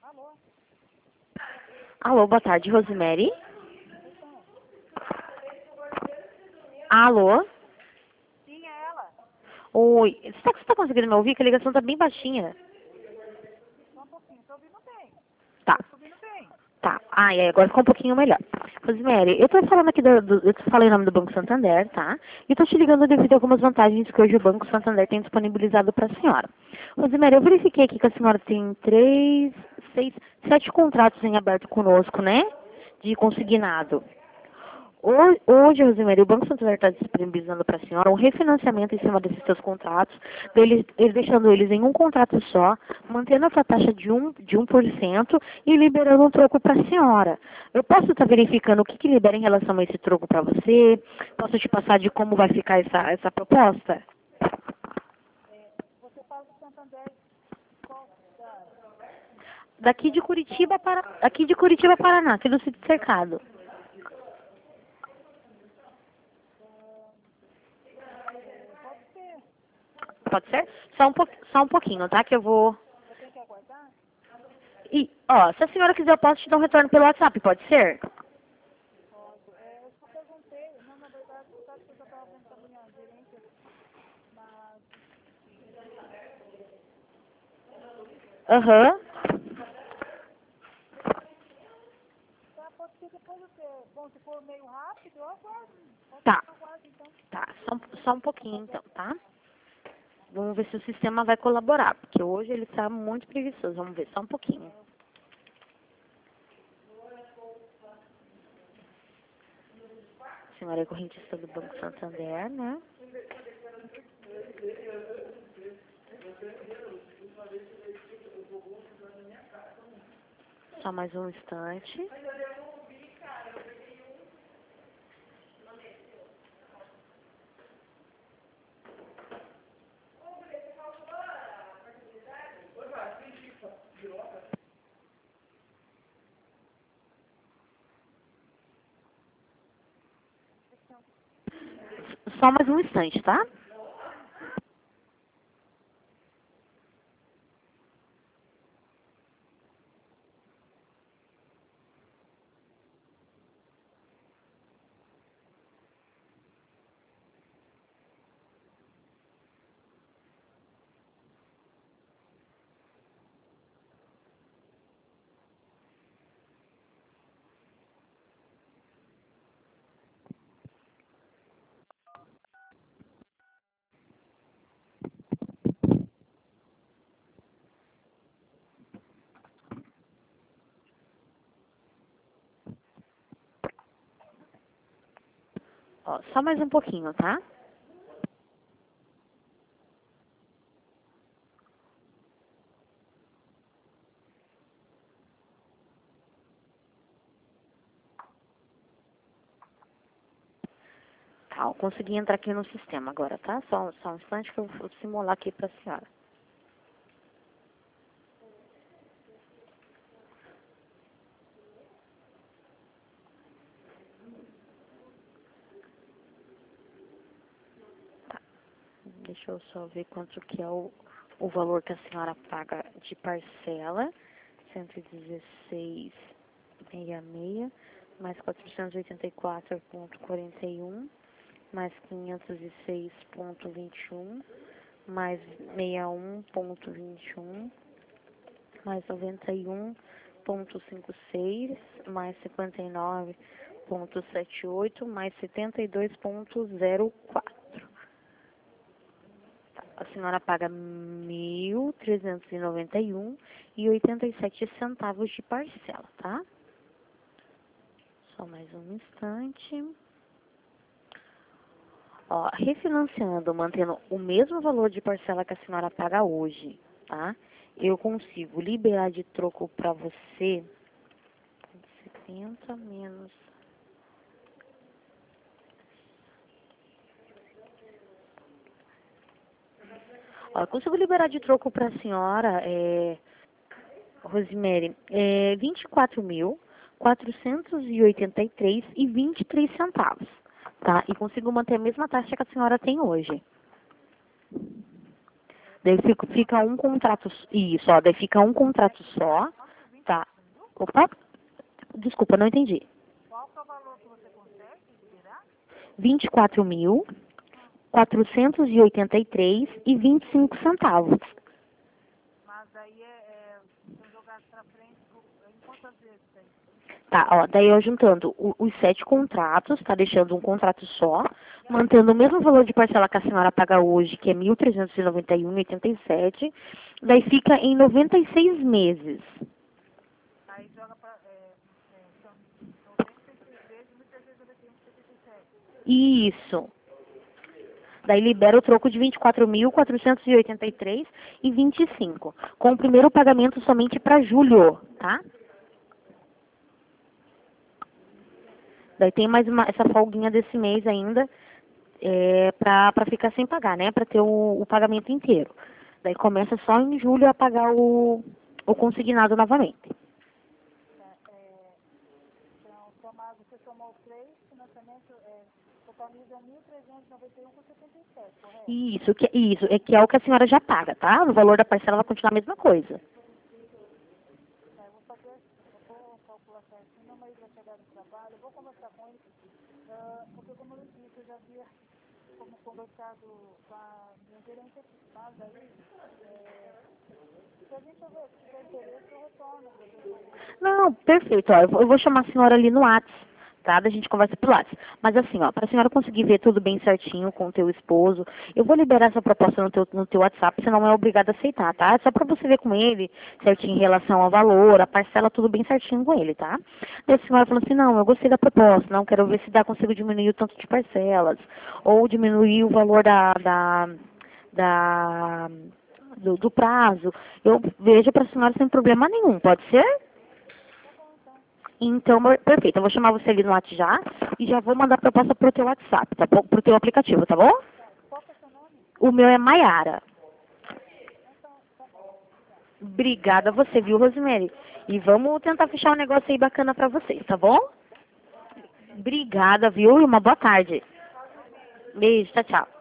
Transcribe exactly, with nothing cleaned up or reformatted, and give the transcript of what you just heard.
Alô? Alô, boa tarde, Rosemary. Alô? Sim, é ela. Oi. Será que você está conseguindo me ouvir? Que a ligação está bem baixinha. Só um pouquinho, tô ouvindo bem. Tá, Tô ouvindo bem. tá. Ah, é, agora ficou um pouquinho melhor. Rosemary, eu tô falando aqui do, do eu te falei o nome do Banco Santander, tá? E tô te ligando devido a algumas vantagens que hoje o Banco Santander tem disponibilizado para a senhora. Rosemary, eu verifiquei aqui que a senhora tem três, seis, sete contratos em aberto conosco, né? De consignado. Ho- Hoje, Rosemary, o Banco Santander está disponibilizando para a senhora um refinanciamento em cima desses seus contratos, deles, eles deixando eles em um contrato só, mantendo a sua taxa de um de um por cento e liberando um troco para a senhora. Eu posso estar verificando o que, que libera em relação a esse troco para você? Posso te passar de como vai ficar essa, essa proposta? Você fala do Santander qual cidade? Daqui de Curitiba para aqui de Curitiba, Paraná, aqui do Sítio Cercado. É, pode ser. Pode ser? Só um, po- só um pouquinho, tá? Que eu vou. Eu tenho que aguardar? E, ó, se a senhora quiser, eu posso te dar um retorno pelo WhatsApp, pode ser? Pode. É, eu só perguntei, não, na verdade, você sabe que eu já estava vendo com a minha gerente, mas Aham. tá, pode ser depois você. Bom, se for meio rápido, eu aguardo. Pode ser Tá, que eu aguarde, então. tá. Só, um- só um pouquinho, então, tá? Vamos ver se o sistema vai colaborar, porque hoje ele tá muito preguiçoso. Vamos ver, só um pouquinho. A senhora é correntista do Banco Santander, né? Só mais um instante. Só mais um instante, tá? Ó, só mais um pouquinho, tá? Tá, eu consegui entrar aqui no sistema agora, tá? Só, só um instante que eu vou simular aqui pra senhora. Tá. Deixa eu só ver quanto que é o, o valor que a senhora paga de parcela. cento e dezesseis vírgula sessenta e seis, mais quatrocentos e oitenta e quatro vírgula quarenta e um, mais quinhentos e seis vírgula vinte e um, mais sessenta e um vírgula vinte e um, mais noventa e um vírgula cinquenta e seis, mais cinquenta e nove vírgula setenta e oito, mais setenta e dois vírgula zero quatro. A senhora paga mil trezentos e noventa e um e oitenta e sete centavos de parcela, tá? Só mais um instante. Ó, refinanciando, mantendo o mesmo valor de parcela que a senhora paga hoje, tá? Eu consigo liberar de troco para você setenta menos. Ó, eu consigo liberar de troco para a senhora, é, Rosemary, é vinte e quatro mil quatrocentos e oitenta e três e vinte e três centavos, tá? E consigo manter a mesma taxa que a senhora tem hoje. Daí fica, fica um contrato, isso, ó, daí fica um contrato só. Opa, desculpa, não entendi. Qual que é o valor que você consegue tirar? vinte e quatro mil, quatrocentos e oitenta e três e vinte e cinco centavos. Mas aí é, é se eu jogar pra frente, em quantas vezes aí? Tá, ó, daí eu juntando o- os sete contratos, tá deixando um contrato só, mantendo o mesmo valor de parcela que a senhora paga hoje, que é mil trezentos e noventa e um e oitenta e sete, daí fica em noventa e seis meses. Aí joga pra, é, é, são noventa e seis vezes, mil trezentos e noventa e um e setenta e sete. Isso. Daí libera o troco de vinte e quatro mil, quatrocentos e oitenta e três e vinte e cinco, com o primeiro pagamento somente para julho, tá? Daí tem mais uma, essa folguinha desse mês ainda, é, para para ficar sem pagar, né? Para ter o, o pagamento inteiro. Daí começa só em julho a pagar o, o consignado novamente. Tá, é, então, somado, você somou os três financiamentos, é, totaliza mil trezentos e noventa e um e setenta e sete, correto? Isso, que, isso, é que é o que a senhora já paga, tá? O valor da parcela vai continuar a mesma coisa. Tá, eu vou fazer, eu vou calcular certinho, meu marido vai chegar do trabalho, eu vou conversar com ele, ah, porque como eu disse, eu já havia como conversado com a minha gerente aqui, mas aí, é, se a gente tiver tiver interesse, eu retorno, eu, Não, perfeito. Ó, eu vou eu vou chamar a senhora ali no Whats, tá? Da gente conversa pelo Whats. Mas assim, ó, para a senhora conseguir ver tudo bem certinho com o teu esposo, eu vou liberar essa proposta no teu, no teu WhatsApp, você não é obrigada a aceitar, tá? É só para você ver com ele certinho em relação ao valor, a parcela, tudo bem certinho com ele, tá? Daí a senhora falou assim, não, eu gostei da proposta, não, quero ver se dá, consigo diminuir o tanto de parcelas, ou diminuir o valor da, da, da do, do prazo. Eu vejo para a senhora sem problema nenhum, pode ser? Então, mo- perfeito. Eu vou chamar você ali no WhatsApp já e já vou mandar a proposta pro teu WhatsApp, tá bom? Pro teu aplicativo, tá bom? qual que é o seu nome? O meu é Maiara. Então, tá bom. Obrigada a você, viu, Rosemary? E vamos tentar fechar um negócio aí bacana pra vocês, tá bom? Obrigada, viu? E uma boa tarde. Beijo, tchau, tchau.